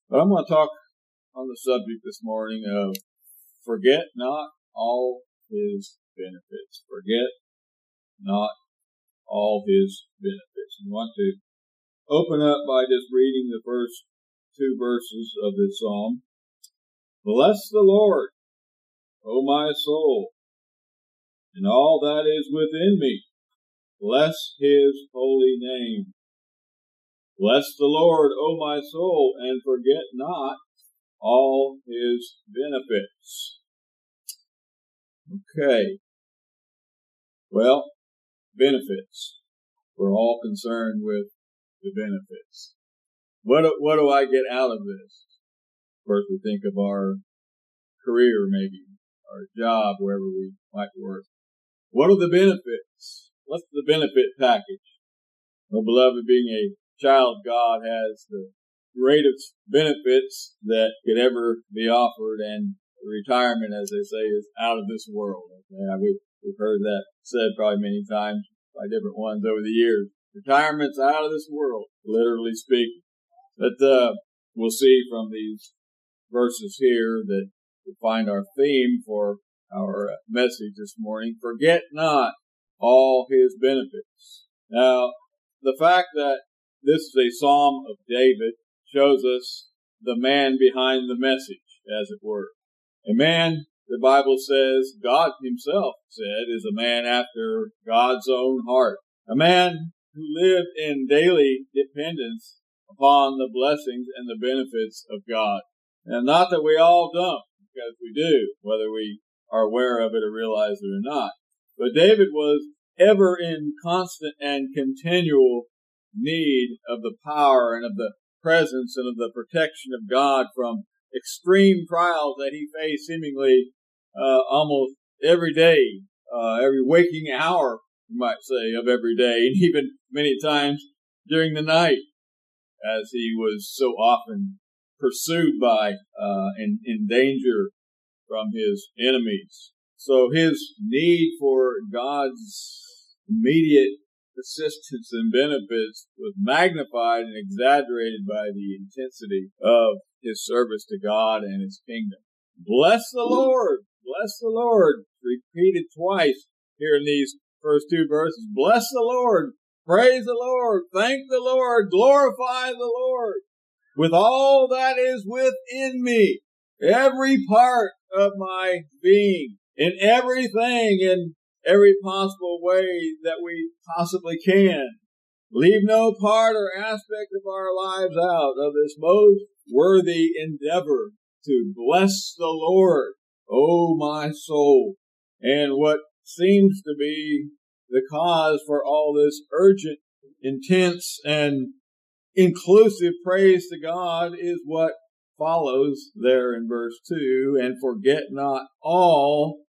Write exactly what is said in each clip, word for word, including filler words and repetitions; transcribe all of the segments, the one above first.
But I'm going to talk on the subject this morning of forget not all his benefits. Forget not all his benefits. I want to open up by just reading the first two verses of this psalm. Bless the Lord, O my soul, and all that is within me. Bless his holy name. Bless the Lord, O my soul, and forget not all his benefits. Okay. Well, benefits. We're all concerned with the benefits. What do, what do I get out of this? First, we think of our career, maybe, our job, wherever we might work. What are the benefits? What's the benefit package? Well, beloved, being a child of God has the greatest benefits that could ever be offered, and retirement, as they say, is out of this world. Okay? We've, we've heard that said probably many times by different ones over the years. Retirement's out of this world, literally speaking. But uh, we'll see from these verses here that we find our theme for our message this morning. Forget not all his benefits. Now, the fact that this is a psalm of David shows us the man behind the message, as it were. A man, the Bible says, God himself said, is a man after God's own heart. A man who lived in daily dependence upon the blessings and the benefits of God. And not that we all don't, because we do, whether we are aware of it or realize it or not. But David was ever in constant and continual need of the power and of the presence and of the protection of God from extreme trials that he faced seemingly uh, almost every day, uh, every waking hour, you might say, of every day, and even many times during the night, as he was so often pursued by uh, and in danger from his enemies. So his need for God's immediate assistance and benefits was magnified and exaggerated by the intensity of his service to God and his kingdom. Bless the Lord! Bless the Lord! Repeated twice here in these first two verses. Bless the Lord! Praise the Lord! Thank the Lord! Glorify the Lord! With all that is within me, every part of my being, in everything, in every possible way that we possibly can. Leave no part or aspect of our lives out of this most worthy endeavor to bless the Lord, O my soul. And what seems to be the cause for all this urgent, intense, and inclusive praise to God is what follows there in verse two, and forget not all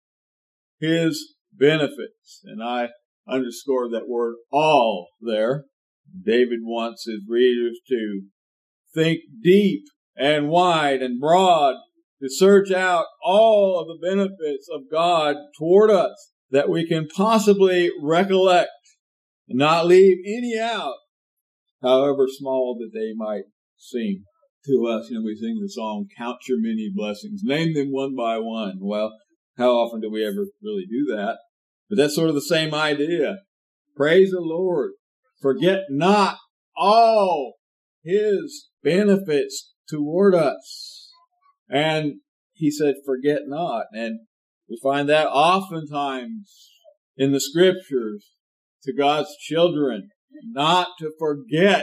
his benefits. And I underscore that word all there. David wants his readers to think deep and wide and broad, to search out all of the benefits of God toward us that we can possibly recollect, and not leave any out, however small that they might seem to us. You know, we sing the song, Count Your Many Blessings. Name them one by one. Well, how often do we ever really do that? But that's sort of the same idea. Praise the Lord. Forget not all his benefits toward us. And he said, forget not. And we find that oftentimes in the scriptures to God's children, not to forget.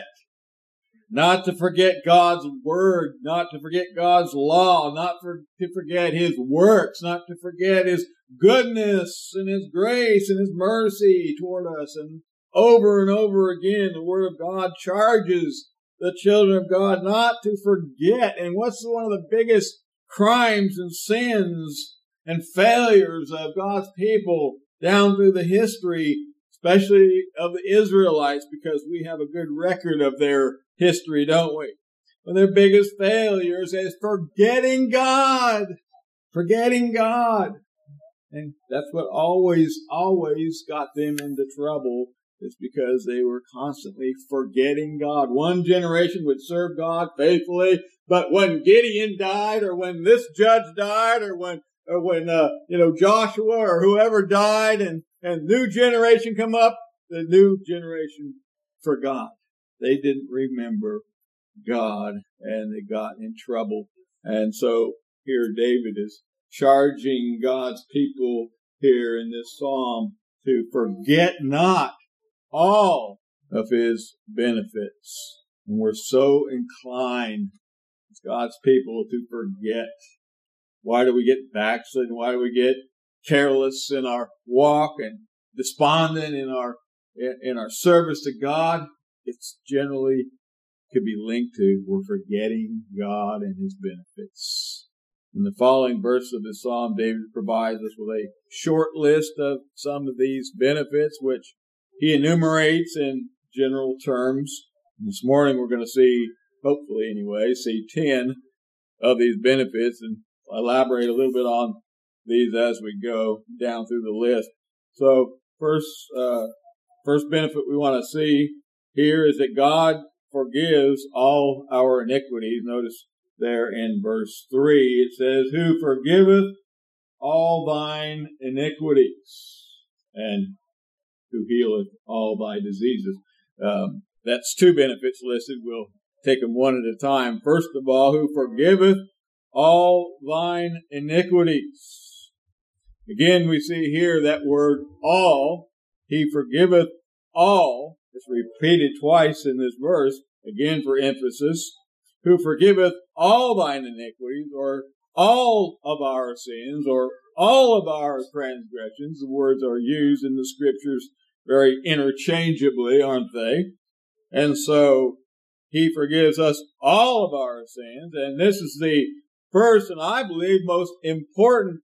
Not to forget God's word, not to forget God's law, not for, to forget his works, not to forget his goodness and his grace and his mercy toward us. And over and over again, the word of God charges the children of God not to forget. And what's one of the biggest crimes and sins and failures of God's people down through the history, especially of the Israelites, because we have a good record of their history, don't we? One of their biggest failures is forgetting God. Forgetting God. And that's what always, always got them into trouble It's because they were constantly forgetting God. One generation would serve God faithfully, but when Gideon died, or when this judge died, or when or when uh, you know Joshua or whoever died, and and new generation come up, the new generation forgot. They didn't remember God, and they got in trouble. And so here David is charging God's people here in this psalm to forget not all of his benefits. And we're so inclined as God's people to forget. Why do we get backslidden? Why do we get careless in our walk and despondent in our in our service to God? It's generally could be linked to we're forgetting God and his benefits. In the following verse of the psalm, David provides us with a short list of some of these benefits, which he enumerates in general terms. And this morning we're going to see, hopefully anyway, see ten of these benefits and elaborate a little bit on these as we go down through the list. So first, uh, first benefit we want to see here is that God forgives all our iniquities. Notice there in verse three, it says, who forgiveth all thine iniquities, and who healeth all thy diseases. Um, that's two benefits listed. We'll take them one at a time. First of all, who forgiveth all thine iniquities. Again, we see here that word all. He forgiveth all. It's repeated twice in this verse, again for emphasis. Who forgiveth all thine iniquities, or all of our sins, or all of our transgressions. The words are used in the scriptures very interchangeably, aren't they? And so he forgives us all of our sins. And this is the first, and I believe most important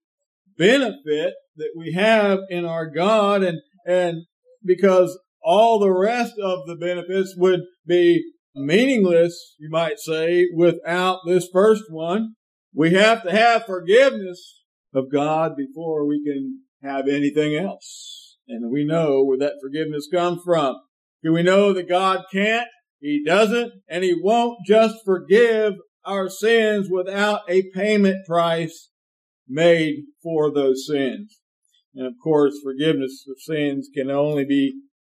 benefit that we have in our God. And, and because all the rest of the benefits would be meaningless, you might say, without this first one. We have to have forgiveness of God before we can have anything else. And we know where that forgiveness comes from. Do we know that God can't? He doesn't, and he won't just forgive our sins without a payment price made for those sins. And of course, forgiveness of sins can only be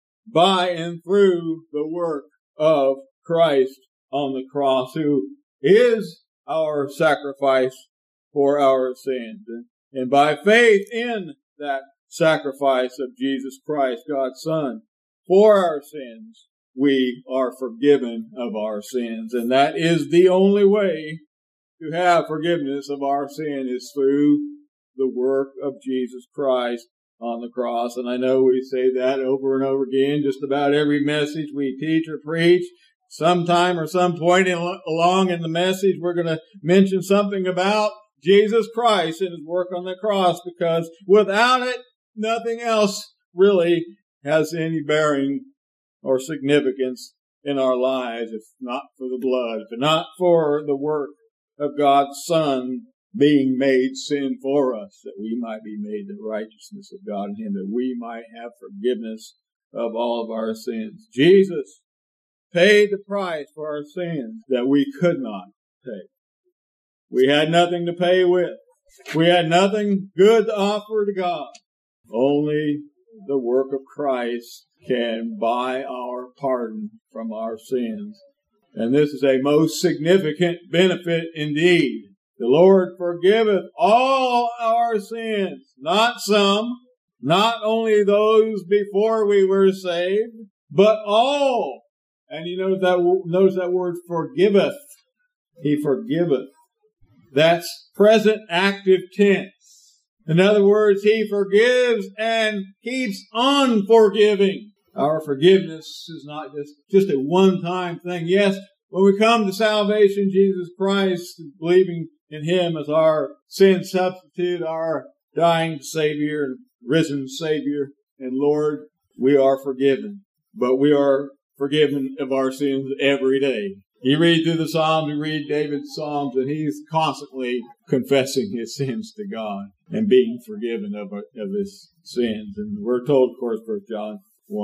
by and through the work of Christ on the cross, who is our sacrifice for our sins. And, and by faith in that sacrifice of Jesus Christ, God's Son, for our sins, we are forgiven of our sins. And that is the only way to have forgiveness of our sin, is through the work of Jesus Christ on the cross. And I know we say that over and over again, just about every message we teach or preach. Sometime or some point in, along in the message, we're going to mention something about Jesus Christ and his work on the cross, because without it, nothing else really has any bearing or significance in our lives, if not for the blood, if not for the work of God's Son being made sin for us, that we might be made the righteousness of God in him, that we might have forgiveness of all of our sins. Jesus paid the price for our sins that we could not pay. We had nothing to pay with. We had nothing good to offer to God. Only the work of Christ can buy our pardon from our sins. And this is a most significant benefit indeed. The Lord forgiveth all our sins, not some, not only those before we were saved, but all. And you notice that, notice that word forgiveth. He forgiveth. That's present active tense. In other words, he forgives and keeps on forgiving. Our forgiveness is not just, just a one-time thing. Yes, when we come to salvation, Jesus Christ, believing in him as our sin substitute, our dying Savior, risen Savior and Lord, we are forgiven. But we are forgiven of our sins every day. You read through the Psalms, you read David's Psalms, and he's constantly confessing his sins to God and being forgiven of, of his sins. And we're told, of course, First John one,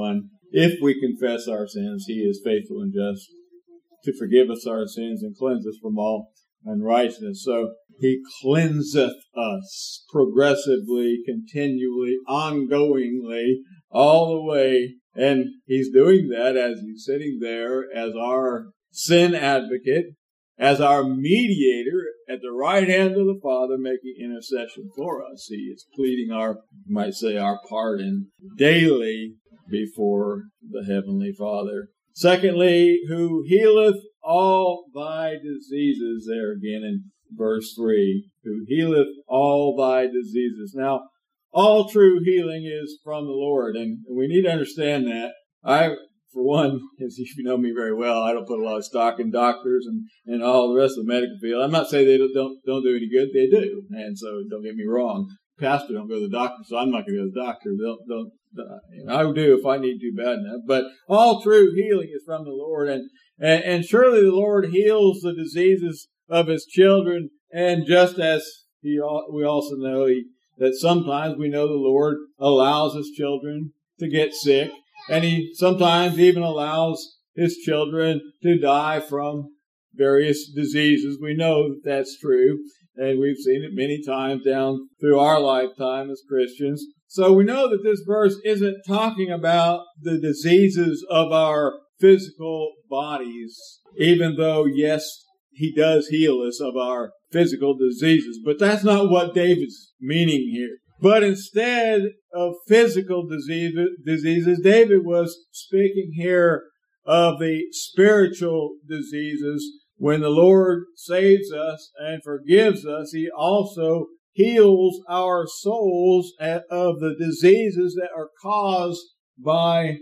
if we confess our sins, He is faithful and just to forgive us our sins and cleanse us from all unrighteousness. So He cleanseth us progressively, continually, ongoingly, all the way. And He's doing that as He's sitting there as our sin advocate, as our mediator at the right hand of the Father, making intercession for us. He is pleading our, you might say, our pardon daily before the Heavenly Father. Secondly, who healeth all thy diseases, there again in verse three, who healeth all thy diseases. Now, all true healing is from the Lord, and we need to understand that. I, for one, as you know me very well, I don't put a lot of stock in doctors and, and all the rest of the medical field. I'm not saying they don't, don't, don't do any good. They do. And so don't get me wrong. Pastor don't go to the doctor, so I'm not going to go to the doctor. Don't, don't, uh, I will do if I need to bad enough. But all true healing is from the Lord. And, and, and surely the Lord heals the diseases of His children. And just as he, we also know he, that sometimes we know the Lord allows His children to get sick. And He sometimes even allows His children to die from various diseases. We know that that's true. And we've seen it many times down through our lifetime as Christians. So we know that this verse isn't talking about the diseases of our physical bodies, even though, yes, He does heal us of our physical diseases. But that's not what David's meaning here. But instead of physical disease, diseases, David was speaking here of the spiritual diseases. When the Lord saves us and forgives us, He also heals our souls of the diseases that are caused by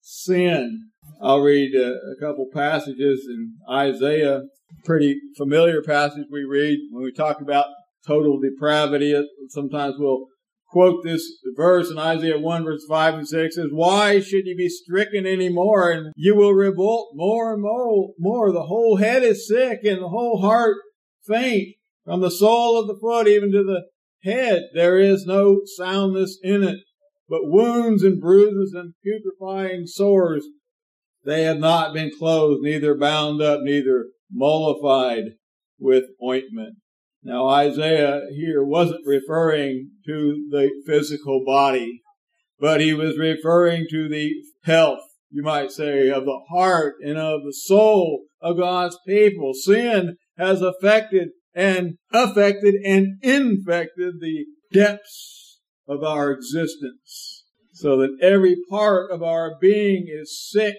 sin. I'll read a, a couple passages in Isaiah, pretty familiar passage we read when we talk about total depravity. Sometimes we'll quote this verse in Isaiah one, verse five and six, says, "Why should ye be stricken any more, and you will revolt more and more, more? The whole head is sick, and the whole heart faint. From the sole of the foot even to the head, there is no soundness in it, but wounds and bruises and putrefying sores. They have not been clothed, neither bound up, neither mollified with ointment." Now, Isaiah here wasn't referring to the physical body, but he was referring to the health, you might say, of the heart and of the soul of God's people. Sin has affected and affected and infected the depths of our existence, so that every part of our being is sick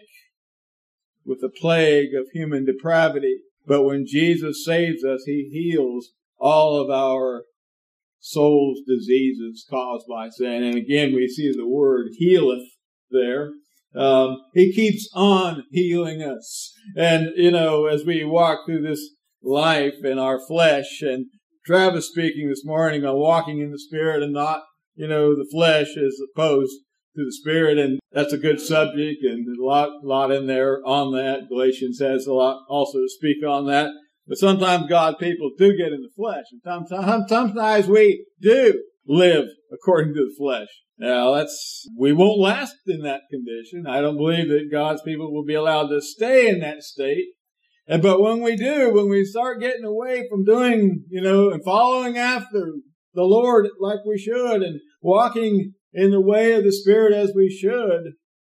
with the plague of human depravity. But when Jesus saves us, He heals all of our soul's diseases caused by sin. And again, we see the word healeth there. Um, he keeps on healing us. And, you know, as we walk through this life in our flesh, and Travis speaking this morning on walking in the Spirit and not, you know, the flesh as opposed to the Spirit. And that's a good subject, and there's a lot, lot in there on that. Galatians has a lot also to speak on that. But sometimes God's people do get in the flesh, and sometimes, sometimes we do live according to the flesh. Now, that's, we won't last in that condition. I don't believe that God's people will be allowed to stay in that state. And, but when we do, when we start getting away from doing, you know, and following after the Lord like we should, and walking in the way of the Spirit as we should,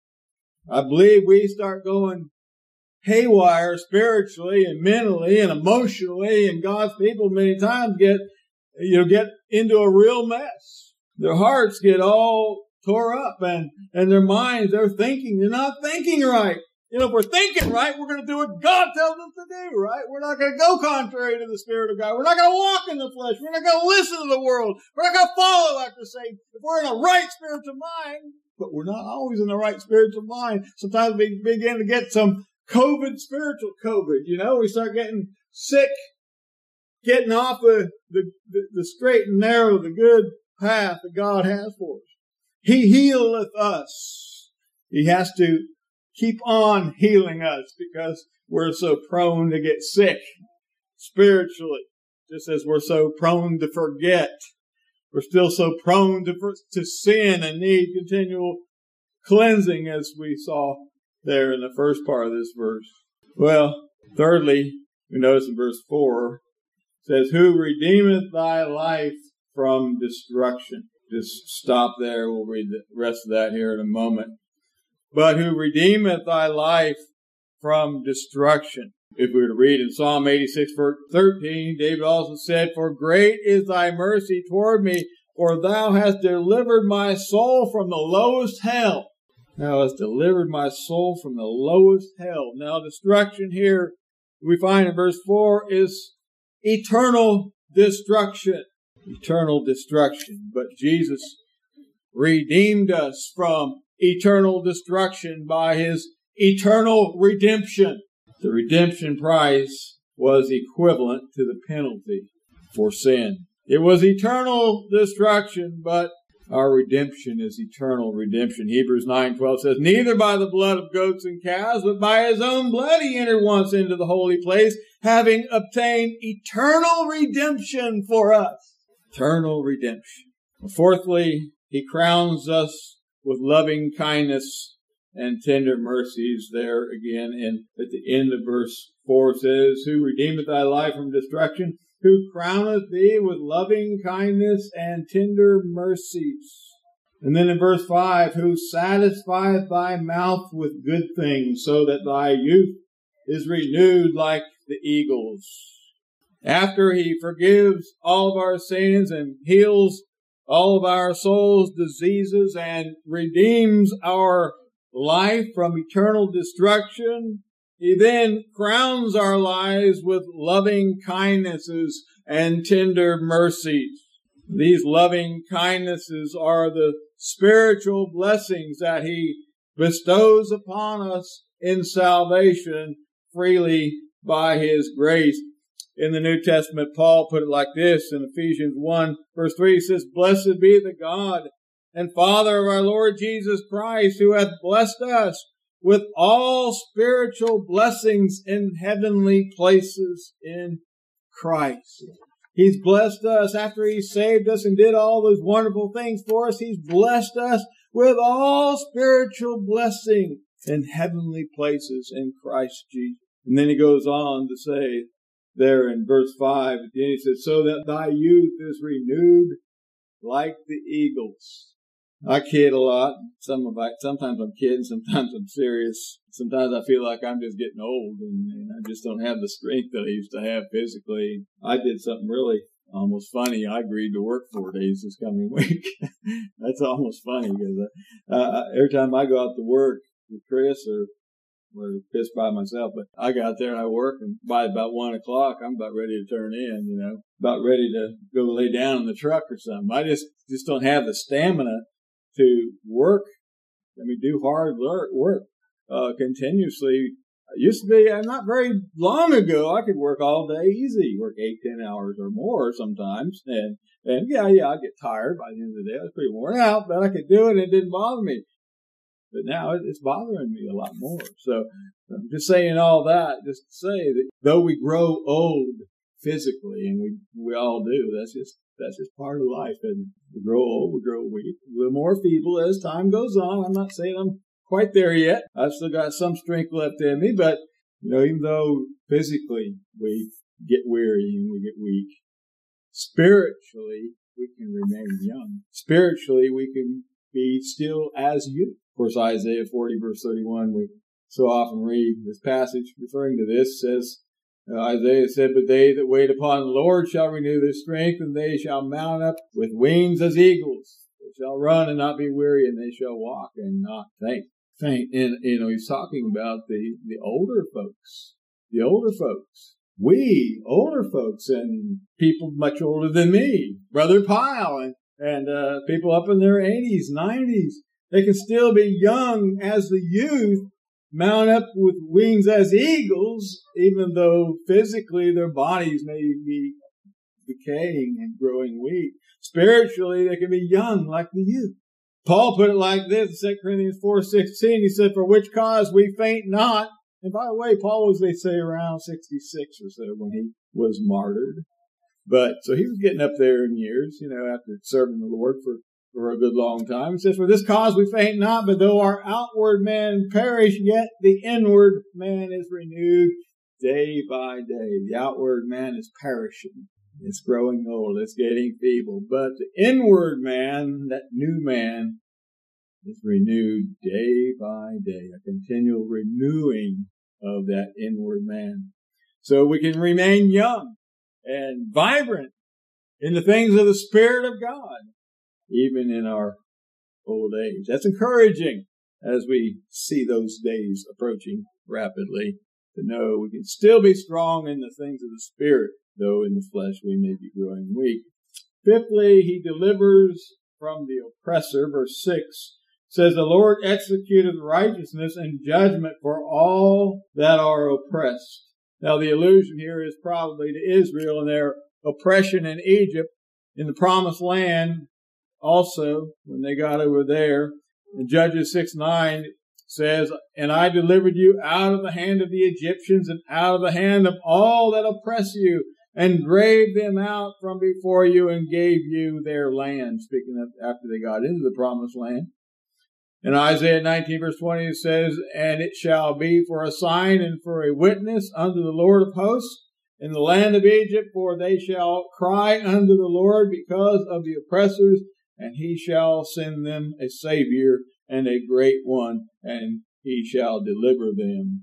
I believe we start going haywire spiritually and mentally and emotionally, and God's people many times get, you know, get into a real mess. Their hearts get all tore up, and, and their minds, they're thinking, they're not thinking right. You know, if we're thinking right, we're going to do what God tells us to do, right? We're not going to go contrary to the Spirit of God. We're not going to walk in the flesh. We're not going to listen to the world. We're not going to follow after Satan. If we're in a right spiritual mind, but we're not always in the right spiritual mind. Sometimes we begin to get some COVID, spiritual COVID, you know, we start getting sick, getting off the, the, the, the straight and narrow, the good path that God has for us. He healeth us. He has to keep on healing us because we're so prone to get sick spiritually, just as we're so prone to forget. We're still so prone to, to sin and need continual cleansing, as we saw there in the first part of this verse. Well, thirdly, we notice in verse four, it says, who redeemeth thy life from destruction. Just stop there. We'll read the rest of that here in a moment. But who redeemeth thy life from destruction. If we were to read in Psalm eighty-six, verse thirteen, David also said, for great is thy mercy toward me, for thou hast delivered my soul from the lowest hell. Thou hast delivered my soul from the lowest hell. Now, destruction here, we find in verse four, is eternal destruction. Eternal destruction. But Jesus redeemed us from eternal destruction by his eternal redemption. The redemption price was equivalent to the penalty for sin. It was eternal destruction, but our redemption is eternal redemption. Hebrews nine twelve says, neither by the blood of goats and calves, but by his own blood he entered once into the holy place, having obtained eternal redemption for us. Eternal redemption. Fourthly, he crowns us with loving kindness and tender mercies. There again, and at the end of verse four says, who redeemeth thy life from destruction, who crowneth thee with loving kindness and tender mercies. And then in verse five, who satisfieth thy mouth with good things, so that thy youth is renewed like the eagles. After he forgives all of our sins and heals all of our soul's diseases and redeems our life from eternal destruction, he then crowns our lives with loving kindnesses and tender mercies. These loving kindnesses are the spiritual blessings that he bestows upon us in salvation freely by his grace. In the New Testament, Paul put it like this in Ephesians one, verse three, he says, blessed be the God and Father of our Lord Jesus Christ, who hath blessed us with all spiritual blessings in heavenly places in Christ. He's blessed us after he saved us and did all those wonderful things for us. He's blessed us with all spiritual blessing in heavenly places in Christ Jesus. And then he goes on to say there in verse five, at the end he says, so that thy youth is renewed like the eagles. I kid a lot. Some of I, sometimes I'm kidding, sometimes I'm serious. Sometimes I feel like I'm just getting old and, and I just don't have the strength that I used to have physically. I did something really almost funny. I agreed to work four days this coming week. That's almost funny because uh, uh, every time I go out to work with Chris or or pissed by myself, but I got there and I work, and by about one o'clock, I'm about ready to turn in, you know, about ready to go lay down in the truck or something. I just, just don't have the stamina to work. I mean, do hard work, uh, continuously. It used to be, uh, not very long ago, I could work all day easy, work eight, ten hours or more sometimes. And, and yeah, yeah, I'd get tired by the end of the day. I was pretty worn out, but I could do it and it didn't bother me. But now it's bothering me a lot more. So I'm just saying all that just to say that though we grow old physically, and we, we all do, that's just, that's just part of life. And we grow old, we grow weak, a little more feeble as time goes on. I'm not saying I'm quite there yet. I've still got some strength left in me, but you know, even though physically we get weary and we get weak, spiritually we can remain young. Spiritually we can be still as youth. Of course, Isaiah forty, verse thirty-one, we so often read this passage referring to this, says, uh, Isaiah said, but they that wait upon the Lord shall renew their strength, and they shall mount up with wings as eagles. They shall run and not be weary, and they shall walk and not faint. Faint. And, you know, he's talking about the, the older folks. The older folks. We, older folks, and people much older than me, Brother Pyle, and, and uh, people up in their eighties, nineties. They can still be young as the youth, mount up with wings as eagles, even though physically their bodies may be decaying and growing weak. Spiritually, they can be young like the youth. Paul put it like this in Second Corinthians four sixteen. He said, for which cause we faint not. And by the way, Paul was, they say, around sixty-six or so when he was martyred. But, so he was getting up there in years, you know, after serving the Lord for for a good long time. It says, for this cause we faint not, but though our outward man perish, yet the inward man is renewed day by day. The outward man is perishing. It's growing old. It's getting feeble. But the inward man, that new man, is renewed day by day. A continual renewing of that inward man. So we can remain young and vibrant in the things of the Spirit of God, even in our old age. That's encouraging as we see those days approaching rapidly, to know we can still be strong in the things of the Spirit, though in the flesh we may be growing weak. Fifthly, he delivers from the oppressor. Verse six says, the Lord executeth righteousness and judgment for all that are oppressed. Now the allusion here is probably to Israel and their oppression in Egypt, in the promised land. Also, when they got over there, in Judges six nine says, and I delivered you out of the hand of the Egyptians and out of the hand of all that oppress you, and drave them out from before you and gave you their land. Speaking of after they got into the promised land. In Isaiah nineteen verse twenty it says, and it shall be for a sign and for a witness unto the Lord of hosts in the land of Egypt, for they shall cry unto the Lord because of the oppressors, and he shall send them a Savior and a great one, and he shall deliver them.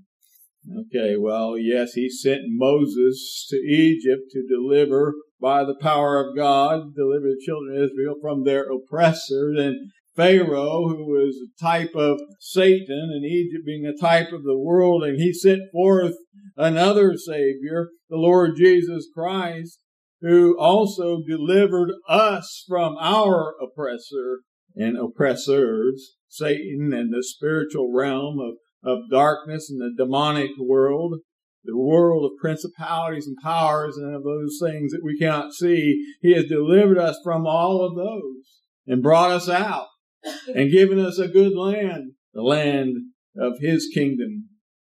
Okay, well, yes, he sent Moses to Egypt to deliver by the power of God, deliver the children of Israel from their oppressors. And Pharaoh, who was a type of Satan, and Egypt being a type of the world, and he sent forth another Savior, the Lord Jesus Christ, who also delivered us from our oppressor and oppressors, Satan, and the spiritual realm of, of darkness and the demonic world, the world of principalities and powers and of those things that we cannot see. He has delivered us from all of those and brought us out and given us a good land, the land of his kingdom,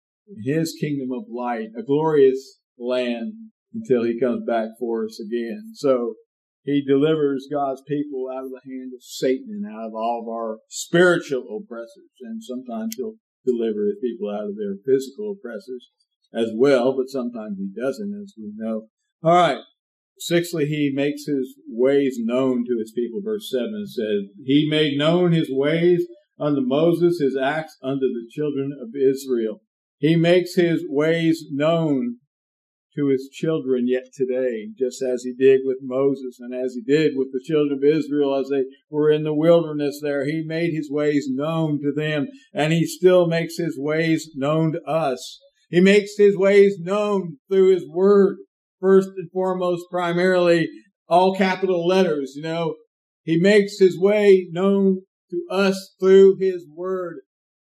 his kingdom of light, a glorious land until he comes back for us again. So he delivers God's people out of the hand of Satan and out of all of our spiritual oppressors. And sometimes he'll deliver his people out of their physical oppressors as well, but sometimes he doesn't, as we know. All right. Sixthly, he makes his ways known to his people. Verse seven says, he made known his ways unto Moses, his acts unto the children of Israel. He makes his ways known to his children yet today, just as he did with Moses and as he did with the children of Israel as they were in the wilderness there. He made his ways known to them, and he still makes his ways known to us. He makes his ways known through his word. First and foremost, primarily, all capital letters, you know. He makes his way known to us through his word.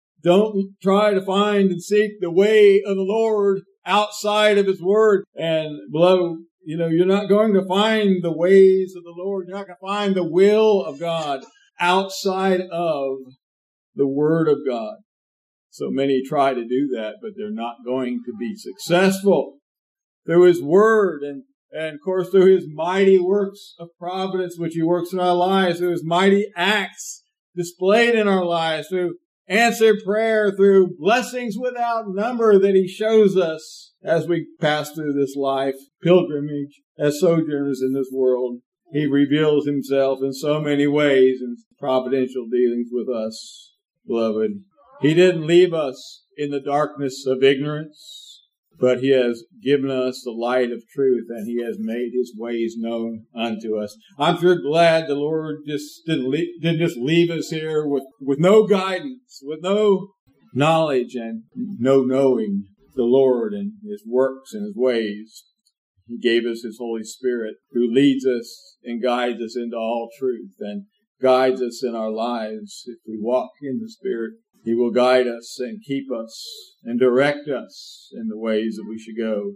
Don't try to find and seek the way of the Lord outside of his word. And beloved, you know, you're not going to find the ways of the Lord. You're not going to find the will of God outside of the word of God. So many try to do that, but they're not going to be successful. Through his word and, and of course through his mighty works of providence, which he works in our lives, through his mighty acts displayed in our lives, through answered prayer, through blessings without number that he shows us as we pass through this life, pilgrimage, as sojourners in this world. He reveals himself in so many ways in providential dealings with us, beloved. He didn't leave us in the darkness of ignorance, but he has given us the light of truth, and he has made his ways known unto us. I'm sure glad the Lord just didn't, leave, didn't just leave us here with, with no guidance, with no knowledge and no knowing the Lord and his works and his ways. He gave us his Holy Spirit, who leads us and guides us into all truth and guides us in our lives. If we walk in the Spirit, he will guide us and keep us and direct us in the ways that we should go.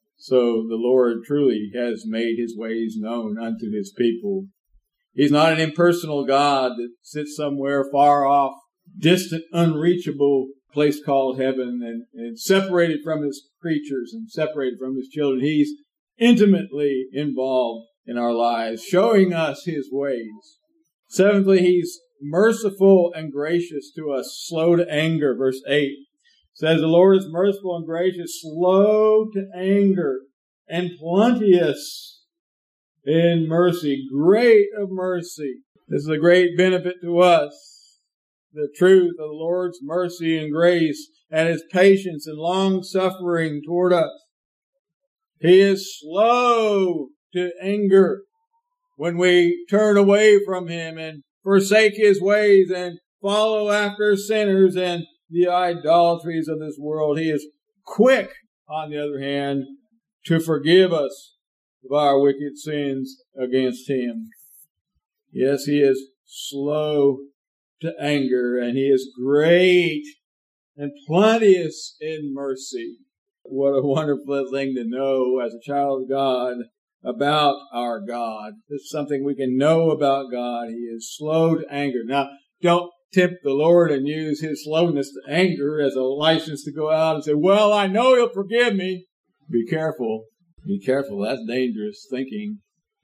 So the Lord truly has made his ways known unto his people. He's not an impersonal God that sits somewhere far off, distant, unreachable place called heaven and, and separated from his creatures and separated from his children. He's intimately involved in our lives, showing us his ways. Seventhly, He's merciful and gracious to us, slow to anger. Verse eight says, the Lord is merciful and gracious, slow to anger, and plenteous in mercy, great of mercy. This is a great benefit to us. The truth of the Lord's mercy and grace and His patience and long suffering toward us. He is slow to anger when we turn away from Him and forsake His ways and follow after sinners and the idolatries of this world. He is quick, on the other hand, to forgive us of our wicked sins against Him. Yes, He is slow to anger, and He is great and plenteous in mercy. What a wonderful thing to know as a child of God about our God. This is something we can know about God. He is slow to anger. Now, don't tempt the Lord and use His slowness to anger as a license to go out and say, well, I know He'll forgive me. Be careful. Be careful. That's dangerous thinking.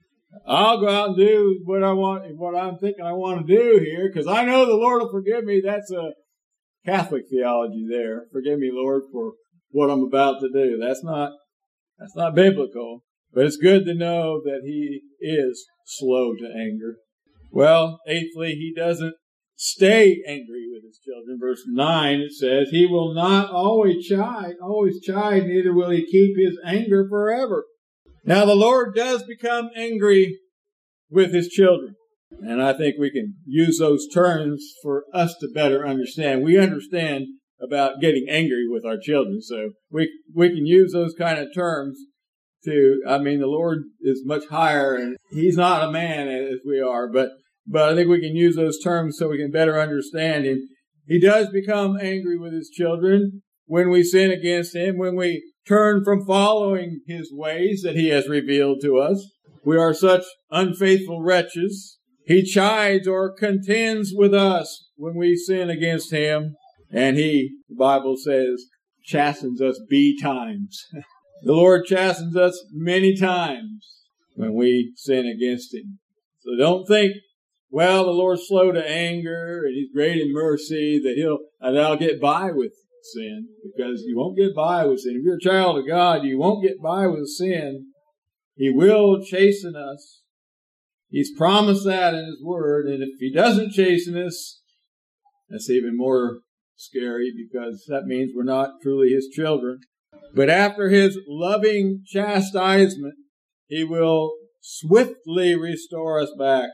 I'll go out and do what I want, what I'm thinking I want to do here, because I know the Lord will forgive me. That's a Catholic theology there. Forgive me, Lord, for what I'm about to do. That's not, that's not biblical. But it's good to know that He is slow to anger. Well, eighthly, He doesn't stay angry with His children. Verse nine, it says, He will not always chide, always chide, neither will He keep His anger forever. Now, the Lord does become angry with His children. And I think we can use those terms for us to better understand. We understand about getting angry with our children, so we we can use those kind of terms to, I mean, the Lord is much higher, and He's not a man as we are, but but I think we can use those terms so we can better understand Him. He does become angry with His children when we sin against Him, when we turn from following His ways that He has revealed to us. We are such unfaithful wretches. He chides or contends with us when we sin against Him, and He, the Bible says, chastens us betimes. The Lord chastens us many times when we sin against Him. So don't think, well, the Lord's slow to anger and He's great in mercy, that He'll, and I'll get by with sin, because you won't get by with sin. If you're a child of God, you won't get by with sin. He will chasten us. He's promised that in His Word, and if He doesn't chasten us, that's even more scary, because that means we're not truly His children. But after His loving chastisement, He will swiftly restore us back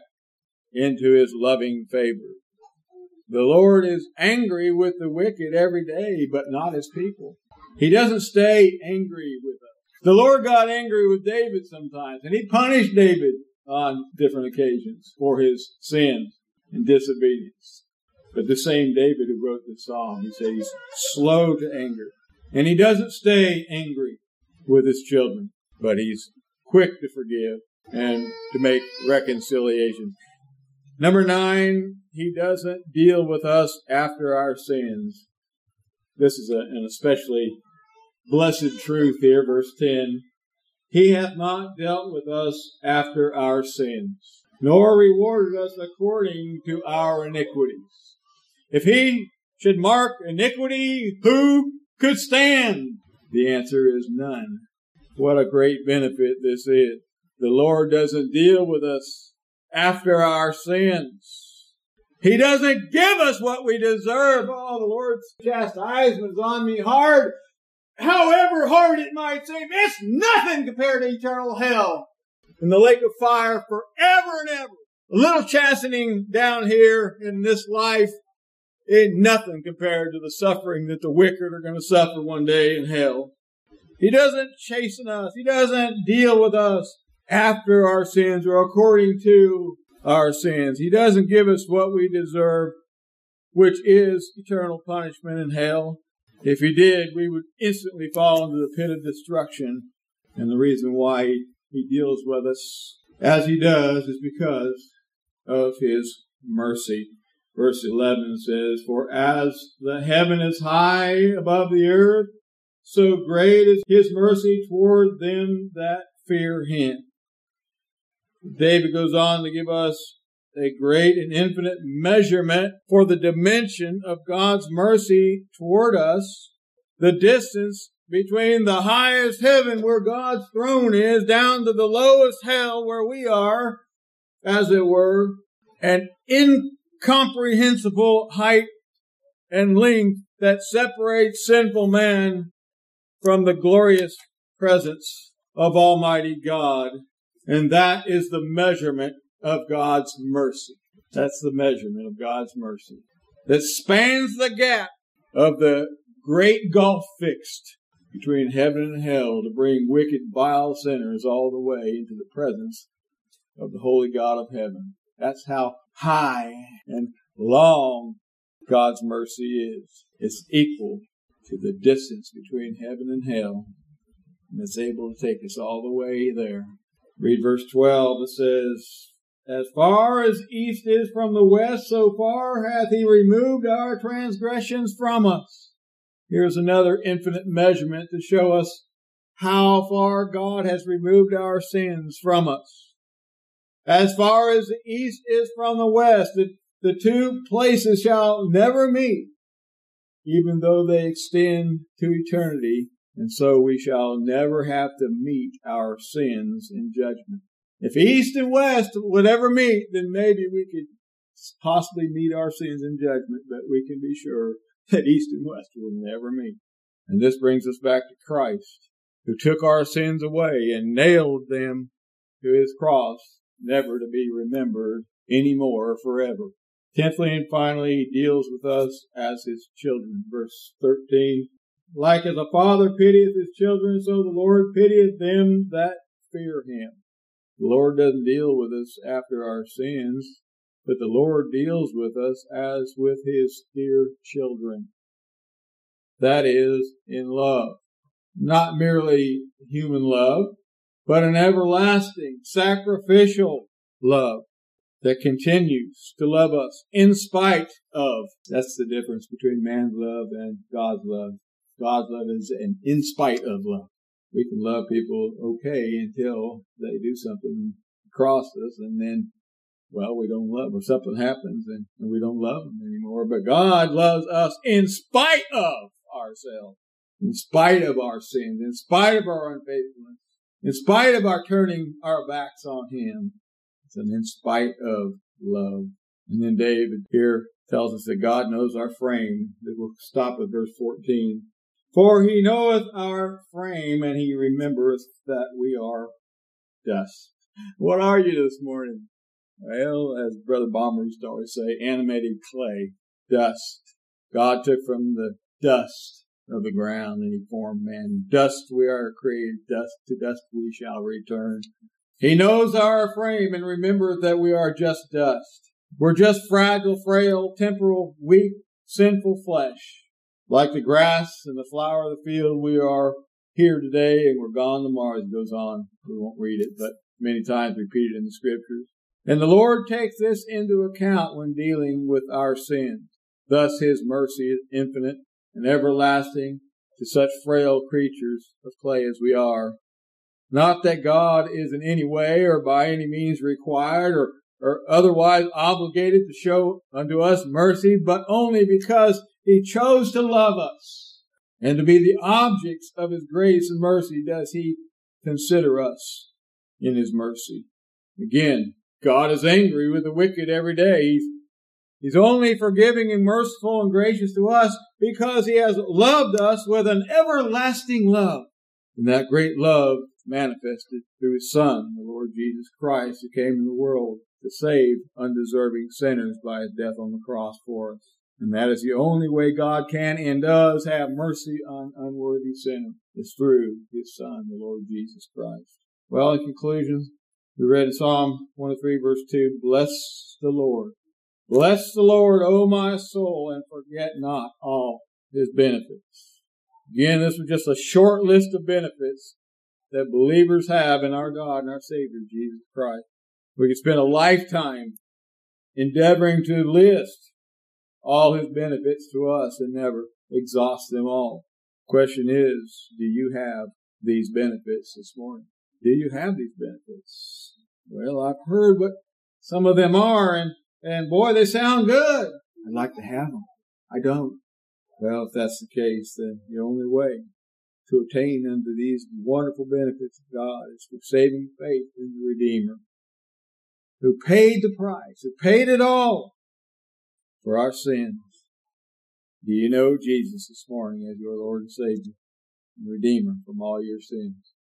into His loving favor. The Lord is angry with the wicked every day, but not His people. He doesn't stay angry with us. The Lord got angry with David sometimes, and He punished David on different occasions for his sins and disobedience. But the same David who wrote this psalm, he said He's slow to anger. And He doesn't stay angry with His children, but He's quick to forgive and to make reconciliation. Number nine, He doesn't deal with us after our sins. This is a, an especially blessed truth here, verse ten. He hath not dealt with us after our sins, nor rewarded us according to our iniquities. If He should mark iniquity, who could stand? The answer is none. What a great benefit this is. The Lord doesn't deal with us after our sins. He doesn't give us what we deserve. Oh, the Lord's chastisement is on me hard. However hard it might seem, it's nothing compared to eternal hell in the lake of fire forever and ever. A little chastening down here in this life ain't nothing compared to the suffering that the wicked are going to suffer one day in hell. He doesn't chasten us. He doesn't deal with us after our sins or according to our sins. He doesn't give us what we deserve, which is eternal punishment in hell. If He did, we would instantly fall into the pit of destruction. And the reason why He, he deals with us as He does is because of His mercy. Verse eleven says, For as the heaven is high above the earth, so great is His mercy toward them that fear Him. David goes on to give us a great and infinite measurement for the dimension of God's mercy toward us. The distance between the highest heaven where God's throne is down to the lowest hell where we are, as it were, an incomprehensible height and length that separates sinful man from the glorious presence of Almighty God. And that is the measurement of God's mercy. That's the measurement of God's mercy that spans the gap of the great gulf fixed between heaven and hell to bring wicked, vile sinners all the way into the presence of the holy God of heaven. That's how high and long God's mercy is. It's equal to the distance between heaven and hell, and it's able to take us all the way there. Read verse twelve. It says, as far as east is from the west, so far hath he removed our transgressions from us. Here's another infinite measurement to show us how far God has removed our sins from us. As far as the east is from the west, the, the two places shall never meet, even though they extend to eternity, and so we shall never have to meet our sins in judgment. If east and west would ever meet, then maybe we could possibly meet our sins in judgment, but we can be sure that east and west will never meet. And this brings us back to Christ, who took our sins away and nailed them to his cross, never to be remembered anymore forever. Tenthly and finally, he deals with us as his children. Verse thirteen, like as a father pitieth his children, so the Lord pitieth them that fear him. The Lord doesn't deal with us after our sins, but the Lord deals with us as with his dear children. That is, in love. Not merely human love, but an everlasting, sacrificial love that continues to love us in spite of. That's the difference between man's love and God's love. God's love is an in spite of love. We can love people okay until they do something across us, and then, well, we don't love them. Or something happens and, and we don't love them anymore. But God loves us in spite of ourselves, in spite of our sins, in spite of our unfaithfulness, in spite of our turning our backs on him. It's an in spite of love. And then David here tells us that God knows our frame. We'll stop at verse fourteen. For he knoweth our frame, and he remembereth that we are dust. What are you this morning? Well, as Brother Balmer used to always say, animated clay, dust. God took from the dust of the ground and he formed man. Dust we are created, dust to dust we shall return. He knows our frame and remembereth that we are just dust. We're just fragile, frail, temporal, weak, sinful flesh. Like the grass and the flower of the field, we are here today and we're gone tomorrow. It goes on. We won't read it, but many times repeated in the scriptures. And the Lord takes this into account when dealing with our sins. Thus his mercy is infinite and everlasting to such frail creatures of clay as we are. Not that God is in any way or by any means required or, or otherwise obligated to show unto us mercy, but only because he chose to love us, and to be the objects of his grace and mercy does he consider us in his mercy. Again, God is angry with the wicked every day. He's, he's only forgiving and merciful and gracious to us because he has loved us with an everlasting love. And that great love manifested through his Son, the Lord Jesus Christ, who came in the world to save undeserving sinners by his death on the cross for us. And that is the only way God can and does have mercy on unworthy sinners, is through his Son, the Lord Jesus Christ. Well, in conclusion, we read in Psalm one oh three, verse two, bless the Lord. Bless the Lord, O my soul, and forget not all his benefits. Again, this was just a short list of benefits that believers have in our God and our Savior, Jesus Christ. We could spend a lifetime endeavoring to list all his benefits to us and never exhaust them all. Question is, do you have these benefits this morning? Do you have these benefits? Well, I've heard what Some of them are, and, and boy, they sound good. I'd like to have them. I don't. Well, if that's the case, then the only way to attain unto these wonderful benefits of God is through saving faith in the Redeemer, who paid the price, who paid it all for our sins. Do you know Jesus this morning as your Lord and Savior and Redeemer from all your sins?